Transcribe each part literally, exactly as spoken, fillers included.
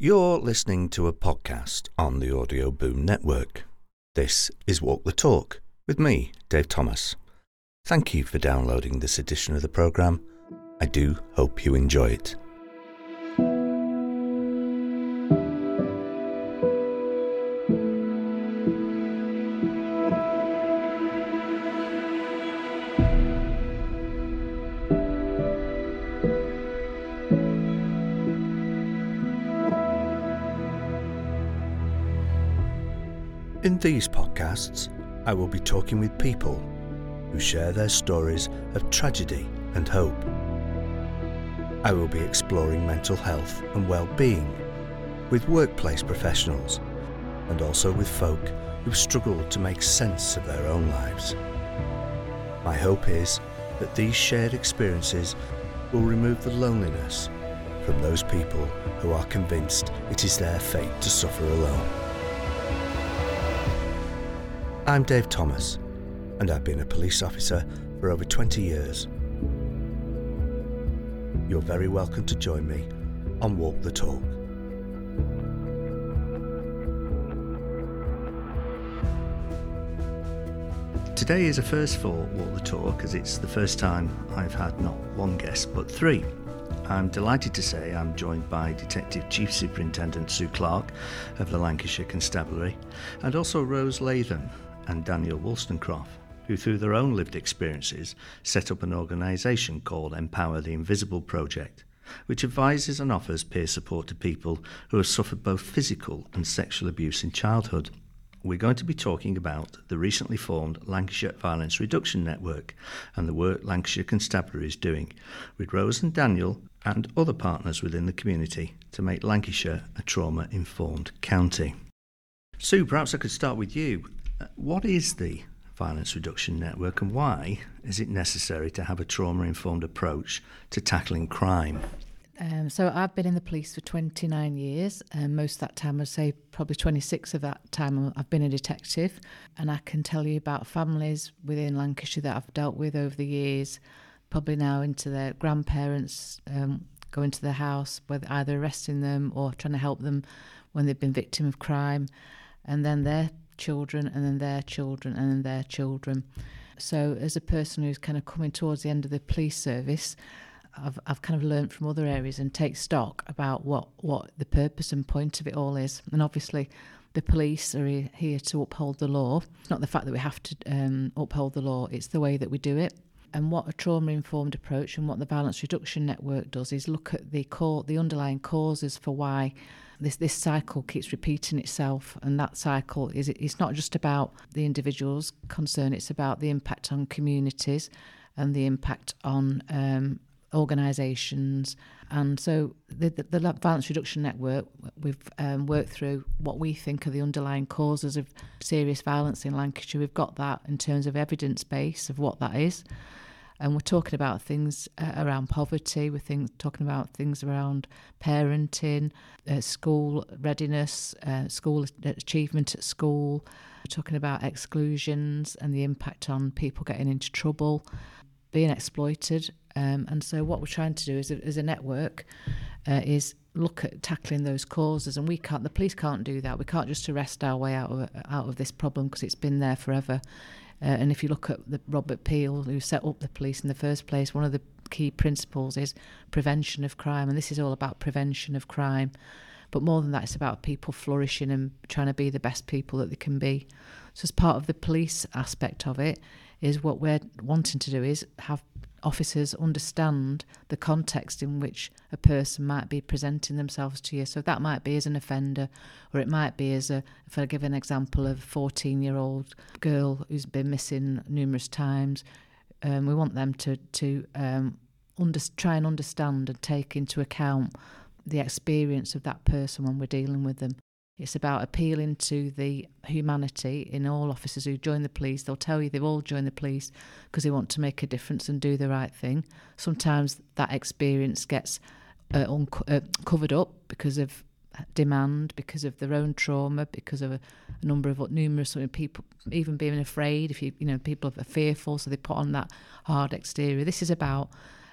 You're listening to a podcast on the Audio Boom Network. This is Walk the Talk with me, Dave Thomas. Thank you for downloading this edition of the programme. I do hope you enjoy it. In these podcasts, I will be talking with people who share their stories of tragedy and hope. I will be exploring mental health and well-being with workplace professionals and also with folk who've struggled to make sense of their own lives. My hope is that these shared experiences will remove the loneliness from those people who are convinced it is their fate to suffer alone. I'm Dave Thomas, and I've been a police officer for over twenty years. You're very welcome to join me on Walk the Talk. Today is a first for Walk the Talk, as it's the first time I've had not one guest but three. I'm delighted to say I'm joined by Detective Chief Superintendent Sue Clark of the Lancashire Constabulary, and also Rose Latham and Daniel Wollstonecroft, who through their own lived experiences set up an organisation called Empower the Invisible Project, which advises and offers peer support to people who have suffered both physical and sexual abuse in childhood. We're going to be talking about the recently formed Lancashire Violence Reduction Network and the work Lancashire Constabulary is doing with Rose and Daniel and other partners within the community to make Lancashire a trauma-informed county. Sue, perhaps I could start with you. What is the Violence Reduction Network and why is it necessary to have a trauma-informed approach to tackling crime? Um, so I've been in the police for twenty-nine years, and most of that time, I'd say probably twenty-six of that time I've been a detective, and I can tell you about families within Lancashire that I've dealt with over the years, probably now into their grandparents, um, going to their house, whether either arresting them or trying to help them when they've been victim of crime, and then their children, and then their children, and then their children. So as a person who's kind of coming towards the end of the police service, I've I've kind of learnt from other areas and take stock about what, what the purpose and point of it all is. And obviously the police are here to uphold the law. It's not the fact that we have to um, uphold the law, it's the way that we do it. And what a trauma-informed approach and what the Violence Reduction Network does is look at the core, the underlying causes for why this this cycle keeps repeating itself. And that cycle is it's not just about the individual's concern, it's about the impact on communities and the impact on um, organisations. And so the, the, the Violence Reduction Network, we've um, worked through what we think are the underlying causes of serious violence in Lancashire. We've got that in terms of evidence base of what that is. And we're talking about things uh, around poverty, we're think, talking about things around parenting, uh, school readiness, uh, school achievement at school. We're talking about exclusions and the impact on people getting into trouble, being exploited. Um, and so what we're trying to do as a, as a network uh, is look at tackling those causes. And we can't, the police can't do that. We can't just arrest our way out of out of this problem because it's been there forever. Uh, and if you look at the Robert Peel, who set up the police in the first place, one of the key principles is prevention of crime. And this is all about prevention of crime. But more than that, it's about people flourishing and trying to be the best people that they can be. So as part of the police aspect of it, is what we're wanting to do is have officers understand the context in which a person might be presenting themselves to you. So that might be as an offender, or it might be as a, if I give an example of a fourteen-year-old girl who's been missing numerous times, um, we want them to, to um, under, try and understand and take into account the experience of that person when we're dealing with them. It's about appealing to the humanity in all officers who join the police. They'll tell you they've all joined the police because they want to make a difference and do the right thing. Sometimes that experience gets uh, unco- uh, covered up because of demand, because of their own trauma, because of a, a number of numerous people even being afraid. If you you know people are fearful, so they put on that hard exterior. This is about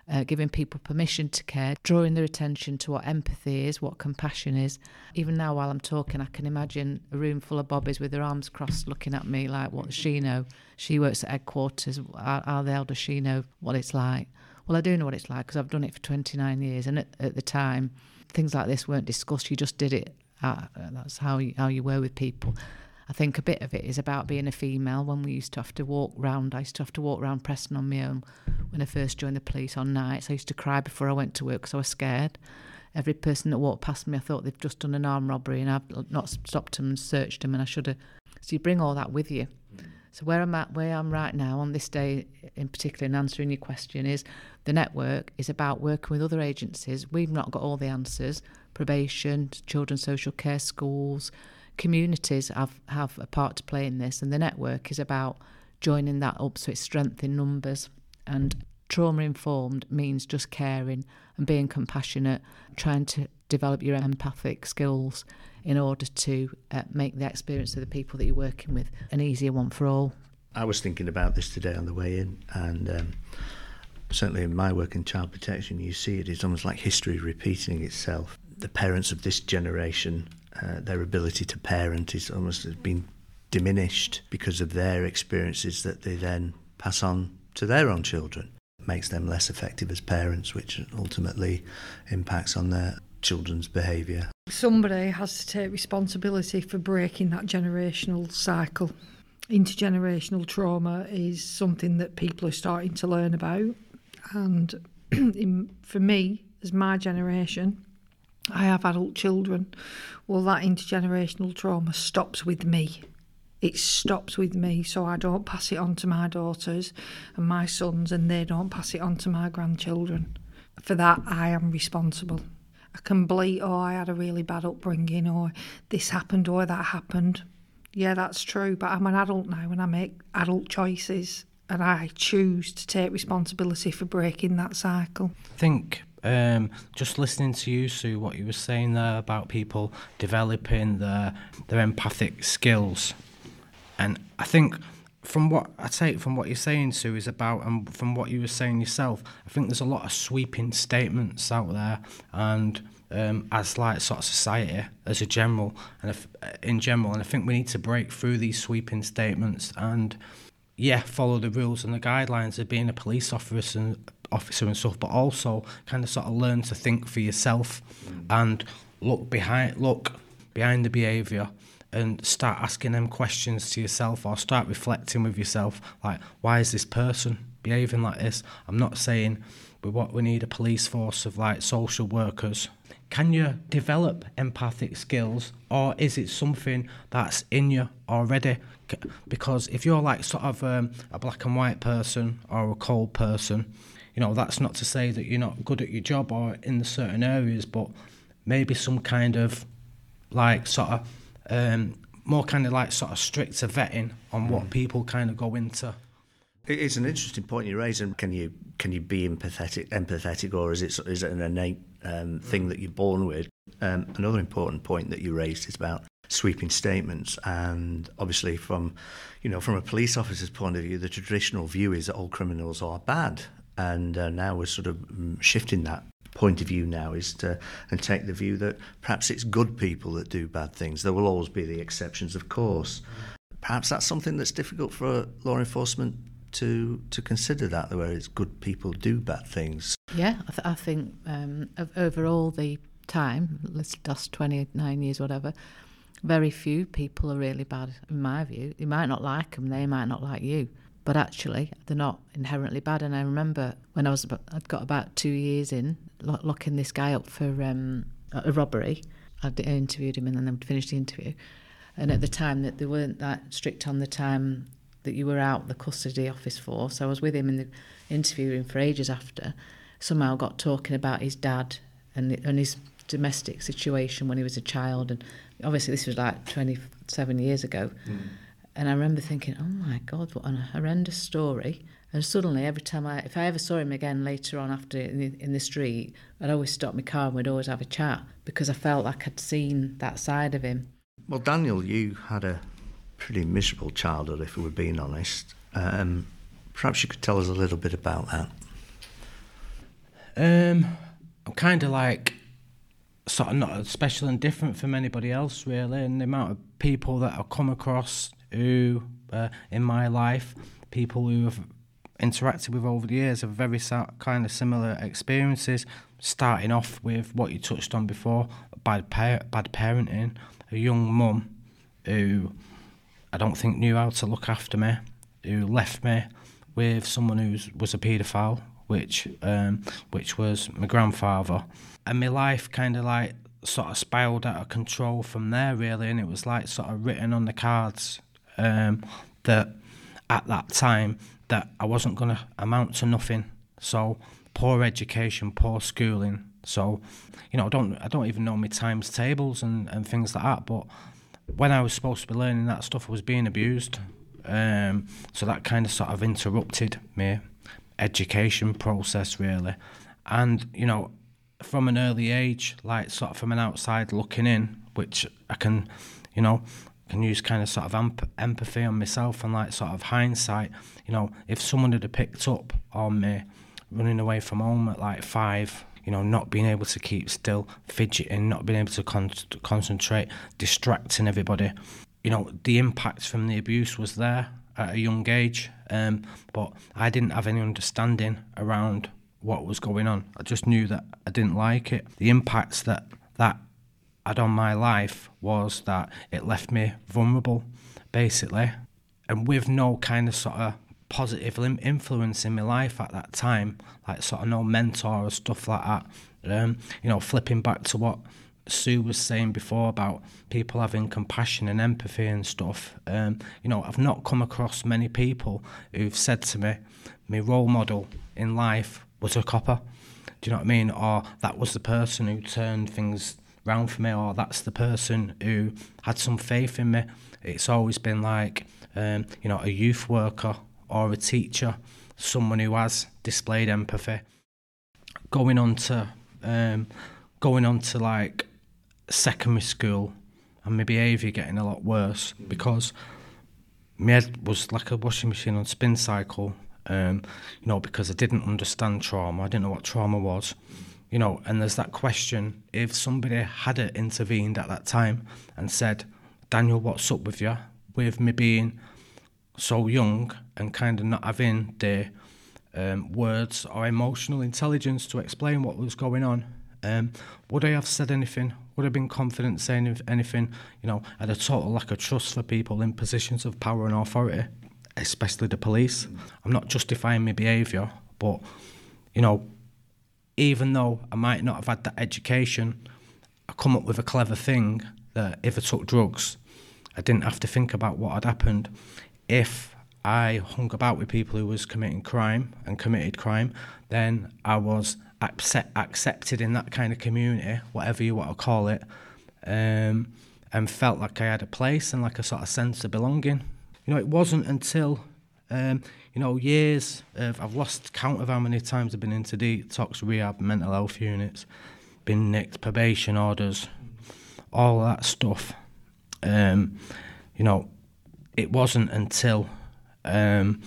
uh, giving people permission to care, drawing their attention to what empathy is, what compassion is. Even now while I'm talking, I can imagine a room full of bobbies with their arms crossed looking at me like, what does she know? She works at headquarters. How, how the hell does she know what it's like? Well, I do know what it's like because I've done it for twenty-nine years, and at, at the time, things like this weren't discussed. You just did it. Uh, that's how you, how you were with people. I think a bit of it is about being a female. When we used to have to walk round, I used to have to walk round Preston on my own when I first joined the police on nights. I used to cry before I went to work because I was scared. Every person that walked past me, I thought they've just done an armed robbery, and I've not stopped them and searched them, and I should have. So you bring all that with you. So where I'm at, where I'm right now on this day in particular, in answering your question, is the network is about working with other agencies. We've not got all the answers. Probation, children's social care, schools, communities have, have a part to play in this, and the network is about joining that up so it's strength in numbers. And trauma-informed means just caring and being compassionate, trying to develop your empathic skills in order to uh, make the experience of the people that you're working with an easier one for all. I was thinking about this today on the way in, and um, certainly in my work in child protection, you see it is almost like history repeating itself. The parents of this generation, uh, their ability to parent is almost has been diminished because of their experiences that they then pass on to their own children. It makes them less effective as parents, which ultimately impacts on their children's behaviour. Somebody has to take responsibility for breaking that generational cycle. Intergenerational trauma is something that people are starting to learn about, and in, for me, as my generation, I have adult children. Well, that intergenerational trauma stops with me. It stops with me, so I don't pass it on to my daughters and my sons, and they don't pass it on to my grandchildren. For that, I am responsible. I can bleat, oh, I had a really bad upbringing, or this happened, or that happened. Yeah, that's true, but I'm an adult now and I make adult choices, and I choose to take responsibility for breaking that cycle. I think um, just listening to you, Sue, what you were saying there about people developing their, their empathic skills, and I think from what I take from what you're saying, Sue, is about, and from what you were saying yourself, I think there's a lot of sweeping statements out there, and um, as like sort of society as a general, and if, in general, and I think we need to break through these sweeping statements and yeah, follow the rules and the guidelines of being a police officer and officer and stuff, but also kind of sort of learn to think for yourself mm. and look behind look behind the behaviour. And start asking them questions to yourself, or start reflecting with yourself, like, why is this person behaving like this? I'm not saying we what we need a police force of like social workers. Can you develop empathic skills, or is it something that's in you already? Because if you're like sort of um, a black and white person or a cold person, you know, that's not to say that you're not good at your job or in the certain areas, but maybe some kind of like sort of Um, more kind of like sort of stricter vetting on what mm. people kind of go into. It's an interesting point you raise, and can you can you be empathetic, empathetic, or is it is it an innate um, thing that you're born with? Um, another important point that you raised is about sweeping statements, and obviously from you know from a police officer's point of view, the traditional view is that all criminals are bad, and uh, now we're sort of shifting that point of view now is to and take the view that perhaps it's good people that do bad things. There will always be the exceptions, of course. Perhaps that's something that's difficult for law enforcement to to consider, that where it's good people do bad things. Yeah, I, th- I think um, over all the time, let's just twenty-nine years, whatever, very few people are really bad, in my view. You might not like them, they might not like you, but actually they're not inherently bad. And I remember when I was about, I'd got about two years in, lo- locking this guy up for um, a robbery. I'd interviewed him and then I'd finished the interview. And at the time that they weren't that strict on the time that you were out the custody office for, so I was with him in the interviewing for ages after. Somehow got talking about his dad and, and his domestic situation when he was a child, and obviously this was like twenty-seven years ago. Mm. And I remember thinking, oh my God, what a horrendous story. And suddenly, every time I, if I ever saw him again later on after in the, in the street, I'd always stop my car and we'd always have a chat because I felt like I'd seen that side of him. Well, Daniel, you had a pretty miserable childhood, if we're being honest. Um, perhaps you could tell us a little bit about that. Um, I'm kind of like sort of not special and different from anybody else, really, and the amount of people that I've come across who, uh, in my life, people who have interacted with over the years have very kind of similar experiences, starting off with what you touched on before, bad, par- bad parenting, a young mum who I don't think knew how to look after me, who left me with someone who was a paedophile, which um, which was my grandfather. And my life kind of like sort of spiraled out of control from there, really, and it was like sort of written on the cards um, that at that time that I wasn't going to amount to nothing. So poor education, poor schooling. So, you know, I don't I don't even know my times tables and, and things like that, but when I was supposed to be learning that stuff, I was being abused. Um, so that kind of sort of interrupted my education process, really. And, you know, from an early age, like sort of from an outside looking in, which I can, you know, can use kind of sort of amp- empathy on myself and like sort of hindsight, you know, if someone had picked up on me running away from home at like five, you know, not being able to keep still, fidgeting, not being able to con- concentrate, distracting everybody, you know, the impact from the abuse was there at a young age, um, but I didn't have any understanding around what was going on. I just knew that I didn't like it. The impacts that that had on my life was that it left me vulnerable, basically, and with no kind of sort of positive influence in my life at that time, like sort of no mentor or stuff like that. Um, you know, flipping back to what Sue was saying before about people having compassion and empathy and stuff, um, you know, I've not come across many people who've said to me, my role model in life was a copper. Do you know what I mean? Or that was the person who turned things round for me, or that's the person who had some faith in me. It's always been like, um, you know, a youth worker or a teacher, someone who has displayed empathy. Going on to, um, going on to like secondary school, and my behaviour getting a lot worse because my head was like a washing machine on spin cycle. Um, you know, because I didn't understand trauma, I didn't know what trauma was. You know, and there's that question, if somebody had intervened at that time and said, Daniel, what's up with you? With me being so young and kind of not having the um, words or emotional intelligence to explain what was going on, um, would I have said anything? Would I have been confident saying anything? You know, I had a total lack of trust for people in positions of power and authority, especially the police. I'm not justifying my behaviour, but, you know, even though I might not have had that education, I come up with a clever thing that if I took drugs, I didn't have to think about what had happened. If I hung about with people who was committing crime and committed crime, then I was accept, accepted in that kind of community, whatever you want to call it, um, and felt like I had a place and like a sort of sense of belonging. You know, it wasn't until, um, you know, years of, I've lost count of how many times I've been into detox, rehab, mental health units, been nicked, probation orders, all that stuff. Um, you know, it wasn't until, um,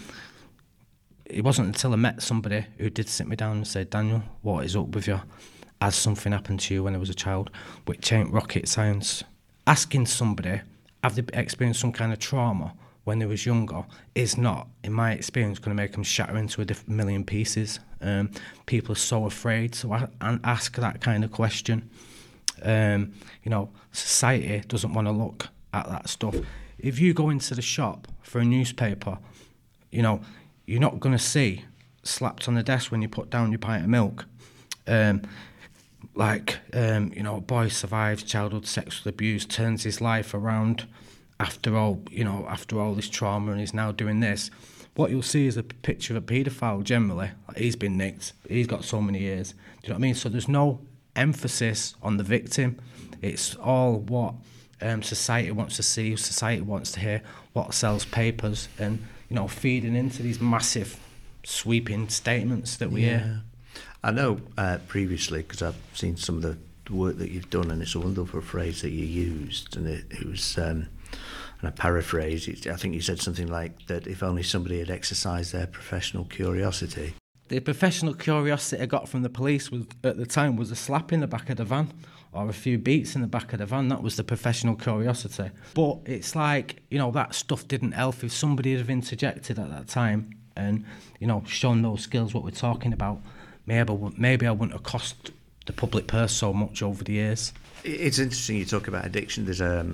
it wasn't until I met somebody who did sit me down and say, Daniel, what is up with you? Has something happened to you when I was a child? Which ain't rocket science. Asking somebody, have they experienced some kind of trauma when they was younger, is not, in my experience, going to make them shatter into a diff- million pieces. Um, people are so afraid to a- and ask that kind of question. Um, you know, society doesn't want to look at that stuff. If you go into the shop for a newspaper, you know, you're not going to see slapped on the desk when you put down your pint of milk, um, like, um, you know, a boy survives childhood sexual abuse, turns his life around after all, you know, after all this trauma, and he's now doing this. What you'll see is a picture of a paedophile generally. Like, he's been nicked, he's got so many years. Do you know what I mean? So there's no emphasis on the victim. It's all what um, society wants to see, society wants to hear, what sells papers, and, you know, feeding into these massive, sweeping statements that we yeah. hear. I know uh, previously, because I've seen some of the work that you've done, and it's a wonderful phrase that you used, and it, it was... Um, and I paraphrase, I think you said something like that if only somebody had exercised their professional curiosity. The professional curiosity I got from the police was at the time was a slap in the back of the van or a few beats in the back of the van. That was the professional curiosity. But it's like, you know, that stuff didn't help if somebody had have interjected at that time and, you know, shown those skills, what we're talking about. Maybe, maybe I wouldn't have cost the public purse so much over the years. It's interesting you talk about addiction. There's a,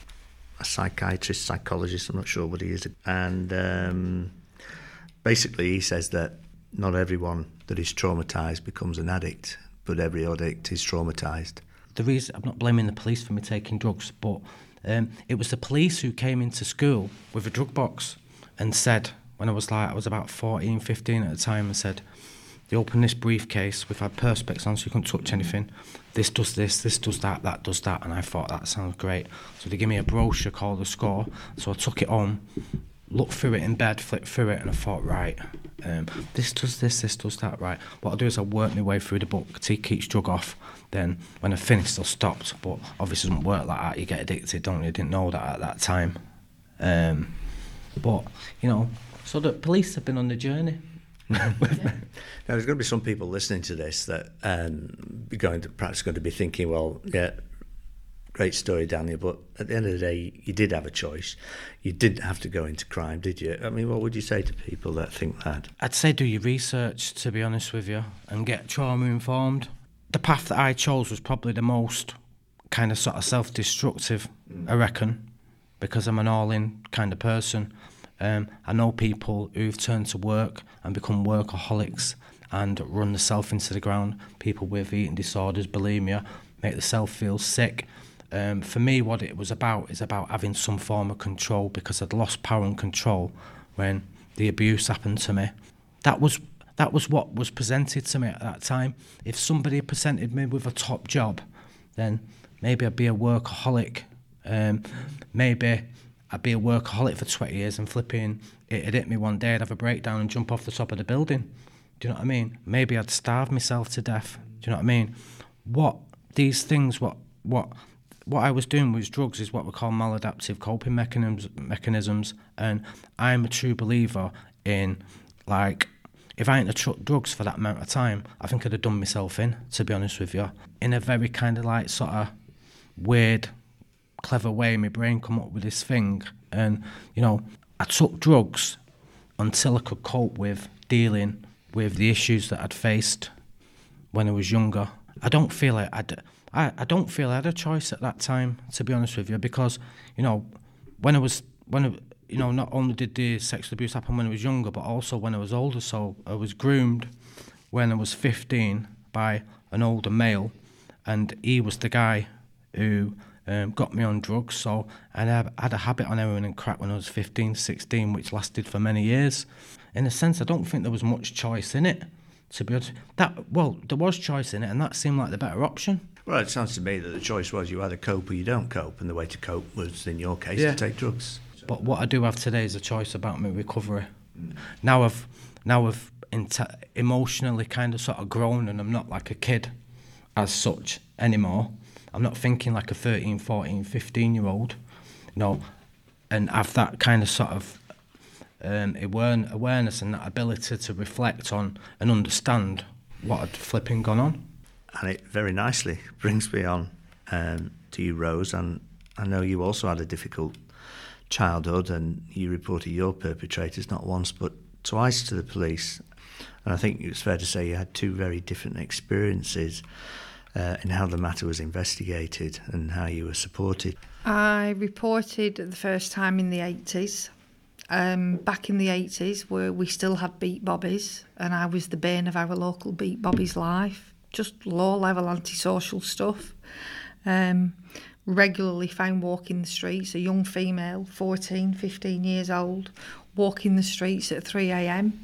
a psychiatrist, psychologist, I'm not sure what he is, and um, basically he says that not everyone that is traumatised becomes an addict, but every addict is traumatised. The reason, I'm not blaming the police for me taking drugs, but um, it was the police who came into school with a drug box and said, when I was like, I was about fourteen, fifteen at the time, and said, they opened this briefcase, we've had perspex on so you couldn't touch anything. This does this, this does that, that does that, and I thought that sounds great. So they gave me a brochure called The Score, so I took it home, looked through it in bed, flipped through it, and I thought, right, um, this does this, this does that, right. What I'll do is I'll work my way through the book, take each drug off, then when I finished, I stopped. But obviously it doesn't work like that, you get addicted, don't you? I didn't know that at that time. Um, but, you know, so the police have been on the journey. Now, there's going to be some people listening to this that um, are going to, perhaps going to be thinking, well, yeah, great story, Daniel, but at the end of the day, you did have a choice. You didn't have to go into crime, did you? I mean, what would you say to people that think that? I'd say do your research, to be honest with you, and get trauma informed. The path that I chose was probably the most kind of sort of self-destructive, mm. I reckon, because I'm an all-in kind of person. Um, I know people who've turned to work and become workaholics and run themselves into the ground. People with eating disorders, bulimia, make themselves feel sick. Um, for me, what it was about is about having some form of control, because I'd lost power and control when the abuse happened to me. That was that was what was presented to me at that time. If somebody presented me with a top job, then maybe I'd be a workaholic. Um, maybe I'd be a workaholic for twenty years and flipping, it'd hit me one day, I'd have a breakdown and jump off the top of the building. Do you know what I mean? Maybe I'd starve myself to death. Do you know what I mean? What these things, what what what I was doing with drugs is what we call maladaptive coping mechanisms, mechanisms, and I'm a true believer in, like, if I hadn't have took drugs for that amount of time, I think I'd have done myself in, to be honest with you. In a very kind of like sort of weird, clever way, my brain come up with this thing, and you know, I took drugs until I could cope with dealing with the issues that I'd faced when I was younger. I don't feel like I'd, I I don't feel I had a choice at that time, to be honest with you, because you know, when I was when I, you know, not only did the sexual abuse happen when I was younger, but also when I was older. So I was groomed when I was fifteen by an older male, and he was the guy who Um, got me on drugs. So I had a habit on heroin and crack when I was fifteen, sixteen, which lasted for many years. In a sense, I don't think there was much choice in it, to be honest. That, well, there was choice in it, and that seemed like the better option. Well, it sounds to me that the choice was you either cope or you don't cope, and the way to cope was, in your case, yeah. to take drugs. But what I do have today is a choice about my recovery. Mm. Now I've, now I've int- emotionally kind of sort of grown, and I'm not like a kid as such anymore. I'm not thinking like a thirteen, fourteen, fifteen-year-old, you know, and have that kind of sort of um, awareness and that ability to reflect on and understand what had flipping gone on. And it very nicely brings me on um, to you, Rose, and I know you also had a difficult childhood, and you reported your perpetrators not once but twice to the police. And I think it's fair to say you had two very different experiences Uh, in how the matter was investigated and how you were supported. I reported the first time in the eighties. Um, back in the eighties, where we still had beat bobbies, and I was the bane of our local beat bobbies' life. Just low-level antisocial stuff. Um, regularly found walking the streets, a young female, fourteen, fifteen years old, walking the streets at three a.m.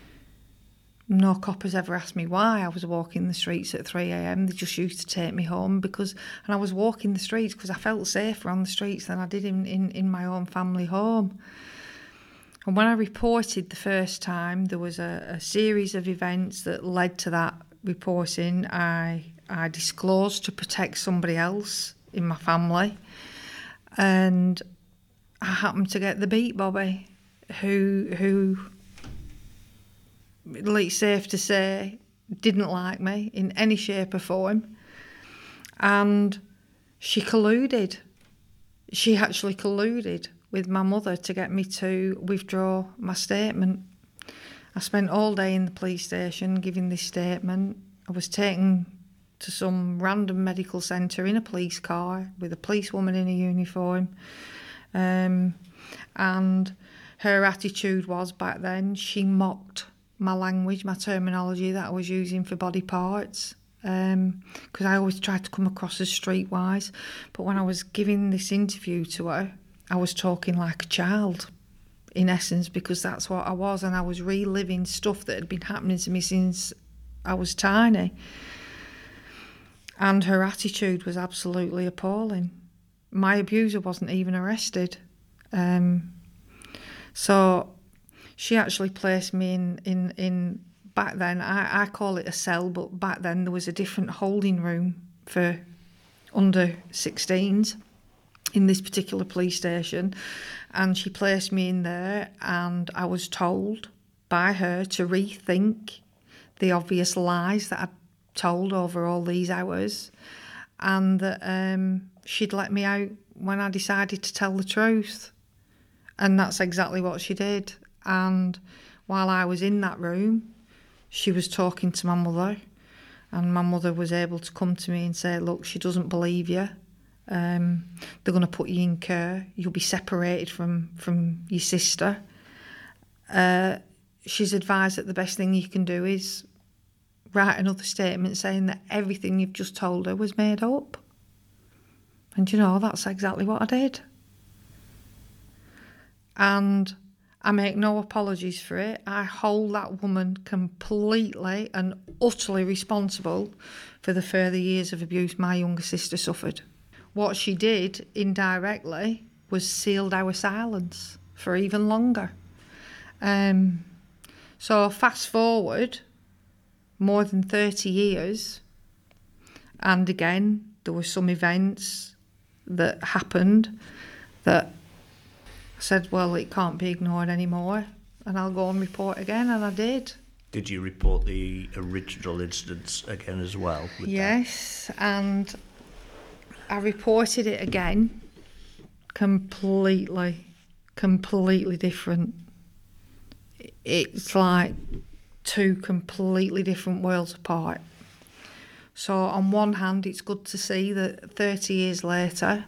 No coppers ever asked me why I was walking the streets at three a.m. They just used to take me home, because, and I was walking the streets because I felt safer on the streets than I did in, in, in my own family home. And when I reported the first time, there was a, a series of events that led to that reporting. I I disclosed to protect somebody else in my family, and I happened to get the beat bobby who who it's safe to say, didn't like me in any shape or form. And she colluded. She actually colluded with my mother to get me to withdraw my statement. I spent all day in the police station giving this statement. I was taken to some random medical centre in a police car with a policewoman in a uniform. Um, and her attitude was, back then, she mocked my language, my terminology that I was using for body parts, because um, I always tried to come across as streetwise. But when I was giving this interview to her, I was talking like a child, in essence, because that's what I was, and I was reliving stuff that had been happening to me since I was tiny. And her attitude was absolutely appalling. My abuser wasn't even arrested. Um, so she actually placed me in, in, in back then, I, I call it a cell, but back then there was a different holding room for under sixteens in this particular police station. And she placed me in there, and I was told by her to rethink the obvious lies that I'd told over all these hours, and that um, she'd let me out when I decided to tell the truth. And that's exactly what she did. And while I was in that room, she was talking to my mother, and my mother was able to come to me and say, look, she doesn't believe you. Um, they're going to put you in care. You'll be separated from, from your sister. Uh, she's advised that the best thing you can do is write another statement saying that everything you've just told her was made up. And you know, that's exactly what I did. And I make no apologies for it. I hold that woman completely and utterly responsible for the further years of abuse my younger sister suffered. What she did indirectly was sealed our silence for even longer. Um, so fast forward more than thirty years, and again, there were some events that happened that I said, well, it can't be ignored anymore, and I'll go and report again, and I did. Did you report the original incidents again as well? Yes, that? And I reported it again, completely, completely different. It's like two completely different worlds apart. So on one hand, it's good to see that thirty years later,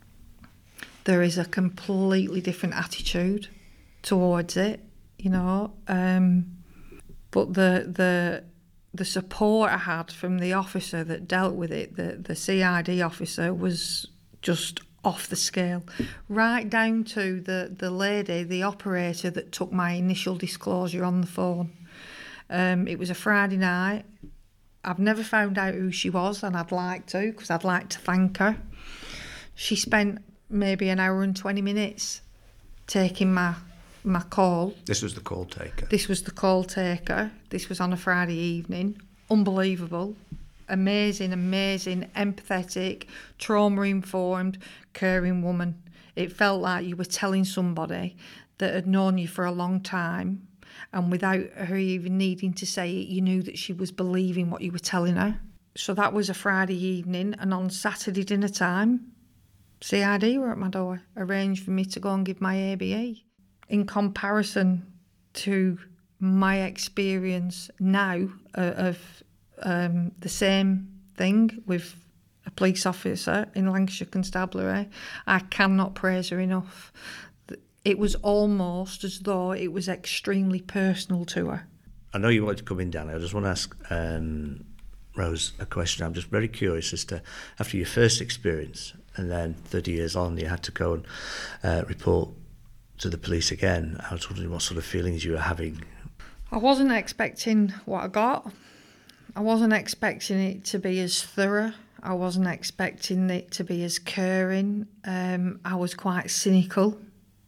there is a completely different attitude towards it, you know. Um, but the the the support I had from the officer that dealt with it, the, the C I D officer, was just off the scale. Right down to the, the lady, the operator that took my initial disclosure on the phone. Um, it was a Friday night. I've never found out who she was, and I'd like to, because I'd like to thank her. She spent maybe an hour and twenty minutes taking my my call. This was the call taker? This was the call taker. This was on a Friday evening. Unbelievable. Amazing, amazing, empathetic, trauma-informed, caring woman. It felt like you were telling somebody that had known you for a long time, and without her even needing to say it, you knew that she was believing what you were telling her. So that was a Friday evening, and on Saturday dinner time, C I D were at my door, arranged for me to go and give my A B E. In comparison to my experience now uh, of um, the same thing with a police officer in Lancashire Constabulary, I cannot praise her enough. It was almost as though it was extremely personal to her. I know you wanted to come in, Danny. I just want to ask um, Rose a question. I'm just very curious as to, after your first experience, and then thirty years on, you had to go and uh, report to the police again. I was wondering what sort of feelings you were having. I wasn't expecting what I got. I wasn't expecting it to be as thorough. I wasn't expecting it to be as caring. Um, I was quite cynical.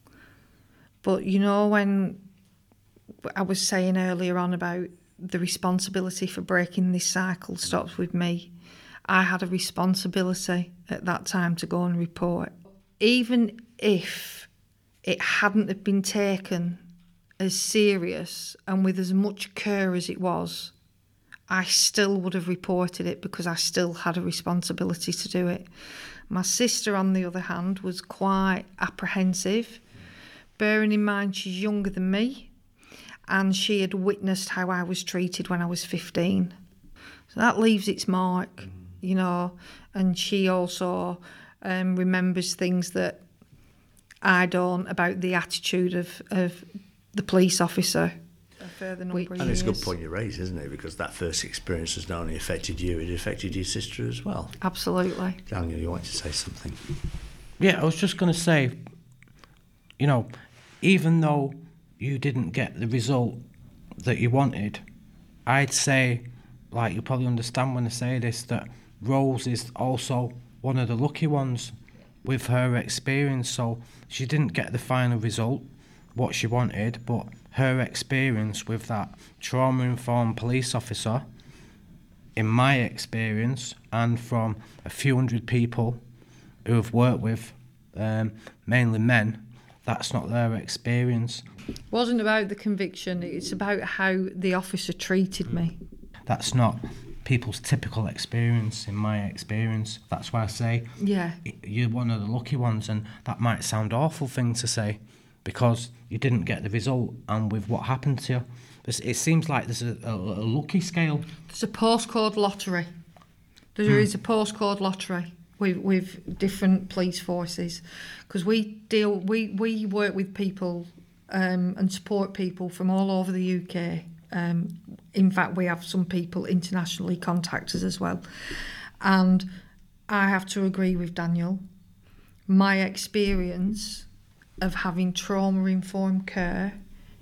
But you know, when I was saying earlier on about the responsibility for breaking this cycle stops with me, I had a responsibility at that time to go and report. Even if it hadn't have been taken as serious and with as much care as it was, I still would have reported it because I still had a responsibility to do it. My sister, on the other hand, was quite apprehensive, bearing in mind she's younger than me, and she had witnessed how I was treated when I was fifteen. So that leaves its mark, you know, and she also um, remembers things that I don't about the attitude of, of the police officer. A further number of and it's a years. good point you raise, isn't it? Because that first experience has not only affected you, it affected your sister as well. Absolutely. Daniel, you want to say something? Yeah, I was just going to say, you know, even though you didn't get the result that you wanted, I'd say, like, you probably understand when I say this, that Rose is also one of the lucky ones with her experience. So she didn't get the final result, what she wanted, but her experience with that trauma-informed police officer, in my experience, and from a few hundred people who have worked with, um, mainly men, that's not their experience. It wasn't about the conviction, it's about how the officer treated me. That's not people's typical experience, in my experience. That's why I say Yeah. you're one of the lucky ones, and that might sound an awful thing to say because you didn't get the result, and with what happened to you, it seems like there's a, a, a lucky scale. There's a postcode lottery. There Hmm. is a postcode lottery with with different police forces, because we deal we we work with people um, and support people from all over the U K. Um, in fact, we have some people internationally contact us as well, and I have to agree with Daniel. My experience of having trauma-informed care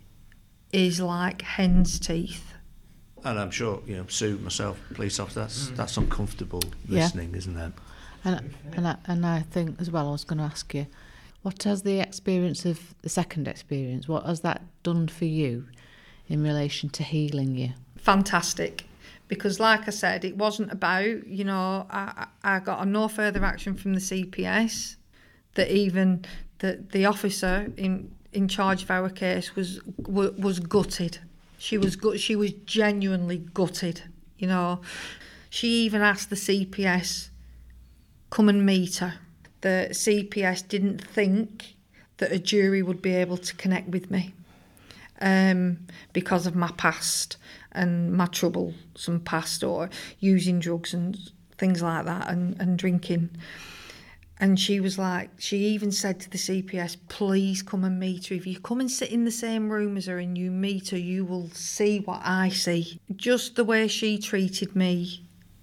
is like hen's teeth. And I'm sure, you know, Sue, myself, police officer, that's, that's uncomfortable Yeah. listening, isn't it? And and I, and I think as well, I was going to ask you, what has the experience of the second experience, what has that done for you in relation to healing you? Fantastic, because like I said, it wasn't about, you know, I, I got a no further action from the C P S, that even the the officer in in charge of our case was was, was gutted. She was gut, she was genuinely gutted, you know. She even asked the C P S, come and meet her. The C P S didn't think that a jury would be able to connect with me um, because of my past and my troublesome past, or using drugs and things like that, and, and drinking. And she was like, she even said to the C P S, please come and meet her. If you come and sit in the same room as her and you meet her, you will see what I see. Just the way she treated me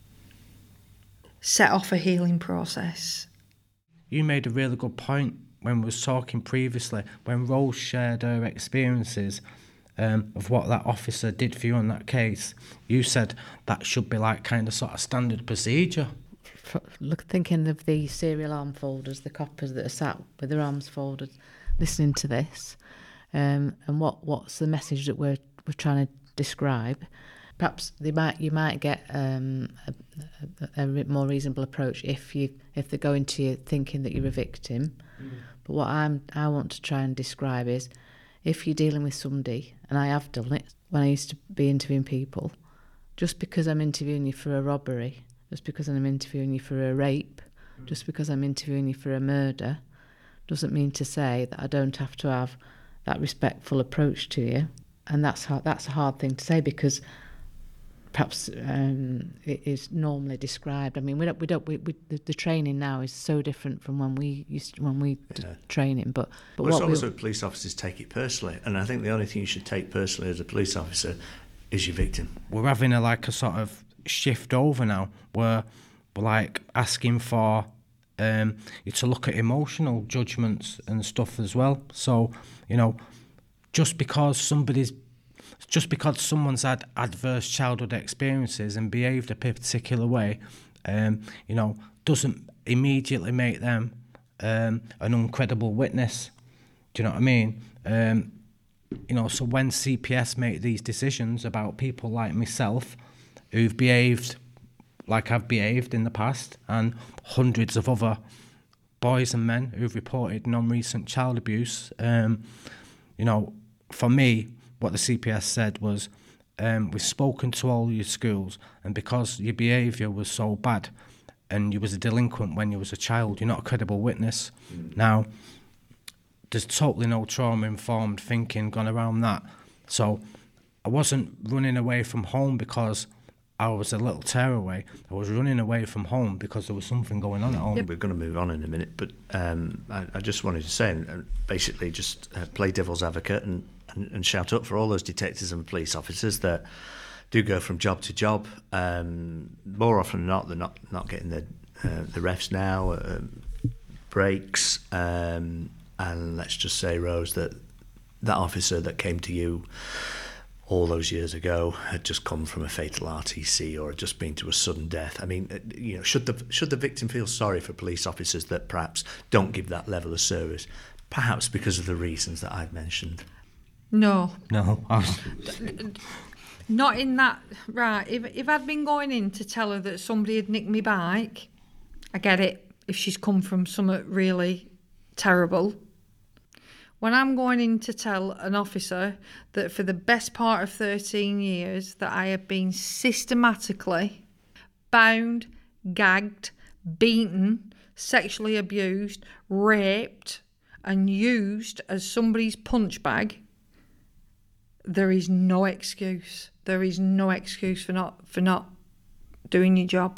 set off a healing process. You made a really good point when we was talking previously, when Rose shared her experiences um, of what that officer did for you in that case. You said that should be like kind of sort of standard procedure. Look, thinking of the serial arm folders, the coppers that are sat with their arms folded, listening to this, um, and what, what's the message that we're we're trying to describe? Perhaps they might you might get um, a, a, a bit more reasonable approach if you if they go into you thinking that you're a victim. Mm. But what I'm I want to try and describe is, if you're dealing with somebody, and I have done it when I used to be interviewing people, just because I'm interviewing you for a robbery, just because I'm interviewing you for a rape, mm. just because I'm interviewing you for a murder, doesn't mean to say that I don't have to have that respectful approach to you. And that's hard, that's a hard thing to say, because perhaps um, it is normally described. I mean, we don't, we don't, we, we the, the training now is so different from when we used to, when we yeah. did training. But, but well, what it's also we, police officers take it personally, and I think the only thing you should take personally as a police officer is your victim. We're having a like a sort of shift over now, where we're like asking for um, you to look at emotional judgments and stuff as well. So, you know, just because somebody's Just because someone's had adverse childhood experiences and behaved a particular way, um, you know, doesn't immediately make them um, an uncredible witness. Do you know what I mean? Um, you know, so when C P S make these decisions about people like myself, who've behaved like I've behaved in the past, and hundreds of other boys and men who've reported non-recent child abuse, um, you know, for me, what the C P S said was, um, we've spoken to all your schools, and because your behaviour was so bad and you was a delinquent when you was a child, you're not a credible witness. Mm. Now, there's totally no trauma-informed thinking gone around that. So I wasn't running away from home because I was a little tearaway. I was running away from home because there was something going on at home. Yep. We're going to move on in a minute, but um, I, I just wanted to say, and basically just uh, play devil's advocate and, and, and shout up for all those detectives and police officers that do go from job to job. Um, more often than not, they're not, not getting the, uh, the refs now, uh, breaks, um, and let's just say, Rose, that that officer that came to you all those years ago had just come from a fatal R T C or had just been to a sudden death. I mean, you know, should the should the victim feel sorry for police officers that perhaps don't give that level of service, perhaps because of the reasons that I've mentioned? No. No. Not in that. Right, if, if I'd been going in to tell her that somebody had nicked my bike, I get it, if she's come from something really terrible. When I'm going in to tell an officer that for the best part of thirteen years that I have been systematically bound, gagged, beaten, sexually abused, raped and used as somebody's punch bag, there is no excuse. There is no excuse for not for not doing your job.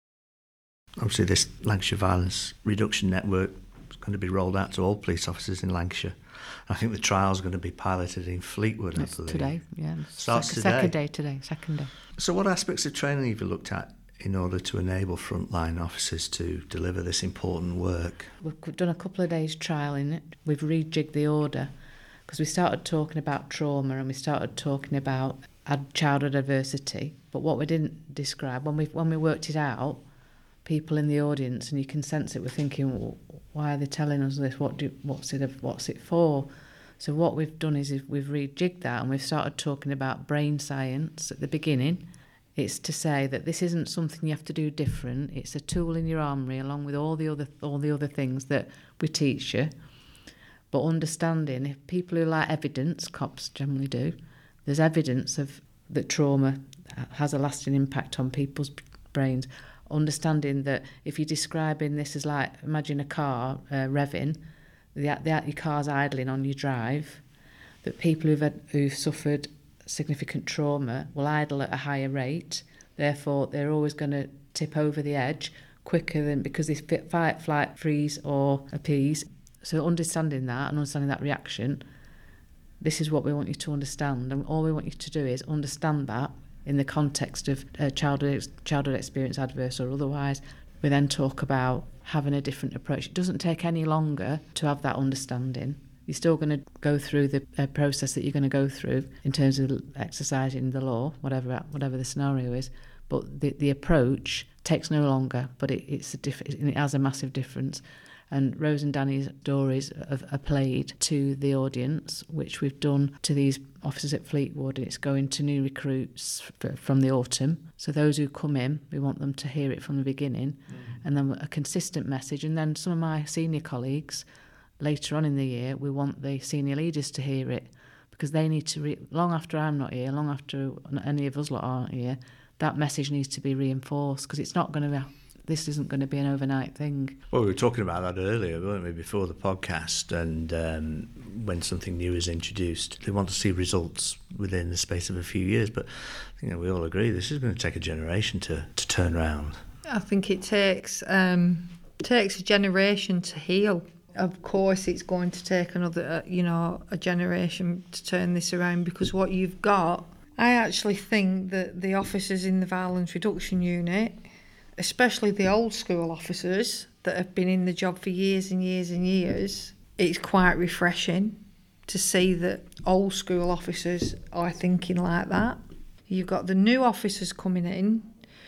Obviously, this Lancashire Violence Reduction Network is going to be rolled out to all police officers in Lancashire. I think the trial's going to be piloted in Fleetwood, it's I believe. Today, yeah. Starts Sec- today. Second day today, second day. So what aspects of training have you looked at in order to enable frontline officers to deliver this important work? We've done a couple of days trialling it. We've rejigged the order because we started talking about trauma and we started talking about ad- childhood adversity. But what we didn't describe, when we when we worked it out, people in the audience, and you can sense it, were thinking, well, why are they telling us this? What do what's it what's it for? So what we've done is we've rejigged that and we've started talking about brain science at the beginning. It's to say that this isn't something you have to do different. It's a tool in your armoury along with all the other all the other things that we teach you. But understanding, if people who like evidence, cops generally do, there's evidence of that trauma has a lasting impact on people's brains. Understanding that if you're describing this as like, imagine a car uh, revving, the, the, your car's idling on your drive, that people who've, had, who've suffered significant trauma will idle at a higher rate, therefore they're always going to tip over the edge quicker than because they fight, flight, freeze or appease. So understanding that and understanding that reaction, this is what we want you to understand, and all we want you to do is understand that in the context of uh, childhood, childhood experience, adverse or otherwise. We then talk about having a different approach. It doesn't take any longer to have that understanding. You're still going to go through the uh, process that you're going to go through in terms of exercising the law, whatever whatever the scenario is, but the, the approach takes no longer, but it, it's a diff- it has a massive difference. And Rose and Danny's stories are, are played to the audience, which we've done to these officers at Fleetwood, and it's going to new recruits f- from the autumn. So those who come in, we want them to hear it from the beginning, mm. and then a consistent message. And then some of my senior colleagues, later on in the year, we want the senior leaders to hear it, because they need to, re- long after I'm not here, long after any of us lot aren't here, that message needs to be reinforced, because it's not going to be... This isn't going to be an overnight thing. Well, we were talking about that earlier, weren't we, before the podcast, and um, when something new is introduced, they want to see results within the space of a few years. But you know, we all agree this is going to take a generation to, to turn around. I think it takes um, takes a generation to heal. Of course, it's going to take another, you know, a generation to turn this around, because what you've got, I actually think that the officers in the Violence Reduction Unit, especially the old school officers that have been in the job for years and years and years, it's quite refreshing to see that old school officers are thinking like that. You've got the new officers coming in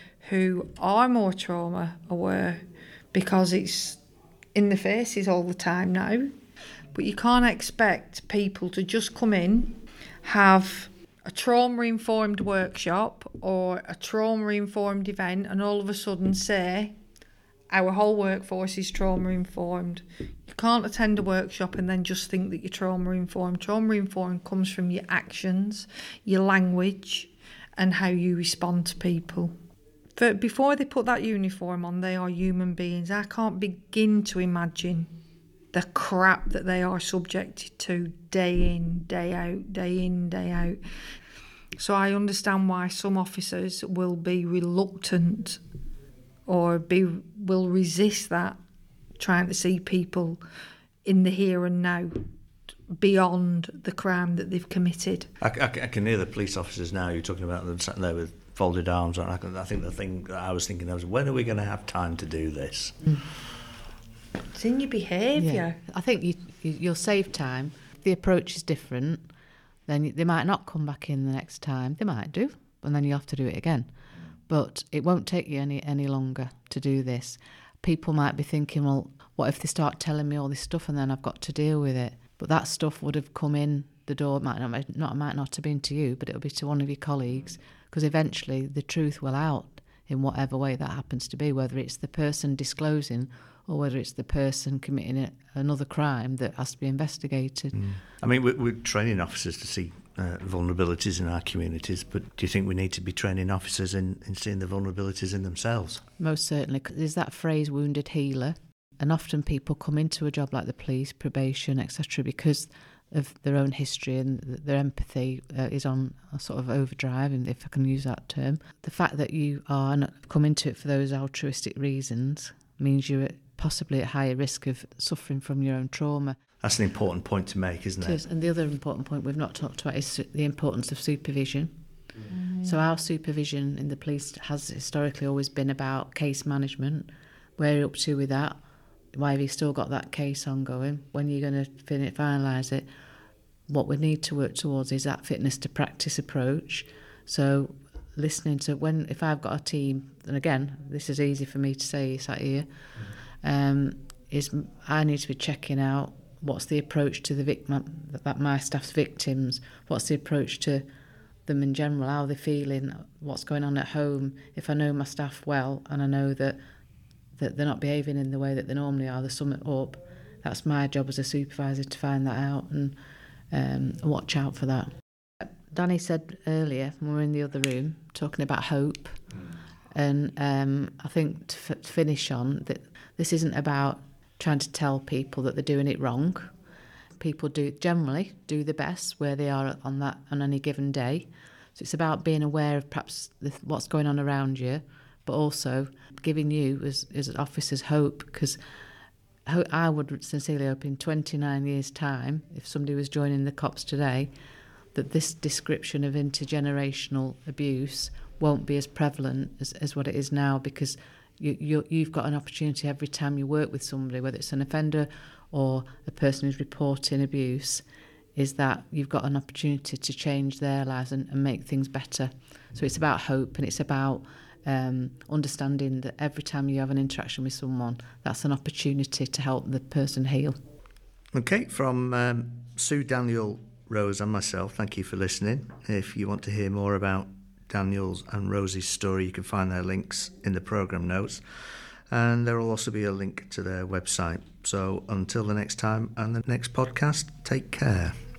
who are more trauma aware because it's in the faces all the time now. But you can't expect people to just come in, have a trauma-informed workshop or a trauma-informed event and all of a sudden say, our whole workforce is trauma-informed. You can't attend a workshop and then just think that you're trauma informed. Trauma informed comes from your actions, your language, and how you respond to people. But before they put that uniform on, they are human beings. I can't begin to imagine the crap that they are subjected to day in, day out, day in, day out. So I understand why some officers will be reluctant or be will resist that, trying to see people in the here and now beyond the crime that they've committed. I, I, I can hear the police officers now, you're talking about them sitting there with folded arms. I, can, I think the thing that I was thinking was, when are we going to have time to do this? Mm. It's in your behaviour. Yeah. I think you, you, you'll save time. If the approach is different, then they might not come back in the next time. They might do, and then you have to do it again. But it won't take you any, any longer to do this. People might be thinking, well, what if they start telling me all this stuff and then I've got to deal with it? But that stuff would have come in the door. It might not, not, might not have been to you, but it'll be to one of your colleagues, because eventually the truth will out in whatever way that happens to be, whether it's the person disclosing or whether it's the person committing a, another crime that has to be investigated. Mm. I mean, we're, we're training officers to see uh, vulnerabilities in our communities, but do you think we need to be training officers in, in seeing the vulnerabilities in themselves? Most certainly. There's that phrase, wounded healer, and often people come into a job like the police, probation, et cetera, because of their own history and their empathy uh, is on a sort of overdrive, and if I can use that term. The fact that you are not come into it for those altruistic reasons means you're possibly at higher risk of suffering from your own trauma. That's an important point to make, isn't it? It is. And the other important point we've not talked about is the importance of supervision. Mm. So our supervision in the police has historically always been about case management. Where are you up to with that? Why have you still got that case ongoing? When are you going to fin- finalise it? What we need to work towards is that fitness to practice approach. So listening to when, if I've got a team, and again, this is easy for me to say sat here, um, is I need to be checking out what's the approach to the victim, that my staff's victims, what's the approach to them in general, how they're feeling, what's going on at home. If I know my staff well and I know that that they're not behaving in the way that they normally are, there's something up, that's my job as a supervisor to find that out and um, watch out for that. Danny said earlier, when we were in the other room, talking about hope, and um, I think to f- finish on, that this isn't about trying to tell people that they're doing it wrong. People do generally do the best where they are on that on any given day. So it's about being aware of perhaps the, what's going on around you, but also giving you as, as officers hope, because I would sincerely hope in twenty-nine years' time, if somebody was joining the cops today, that this description of intergenerational abuse won't be as prevalent as, as what it is now, because you, you, you've got an opportunity every time you work with somebody, whether it's an offender or a person who's reporting abuse, is that you've got an opportunity to change their lives and, and make things better. So it's about hope, and it's about um, understanding that every time you have an interaction with someone, that's an opportunity to help the person heal. Okay, from um, Sue, Daniel, Rose and myself, thank you for listening. If you want to hear more about Daniel's and Rosie's story, you can find their links in the programme notes, and there will also be a link to their website. So until the next time and the next podcast, take care.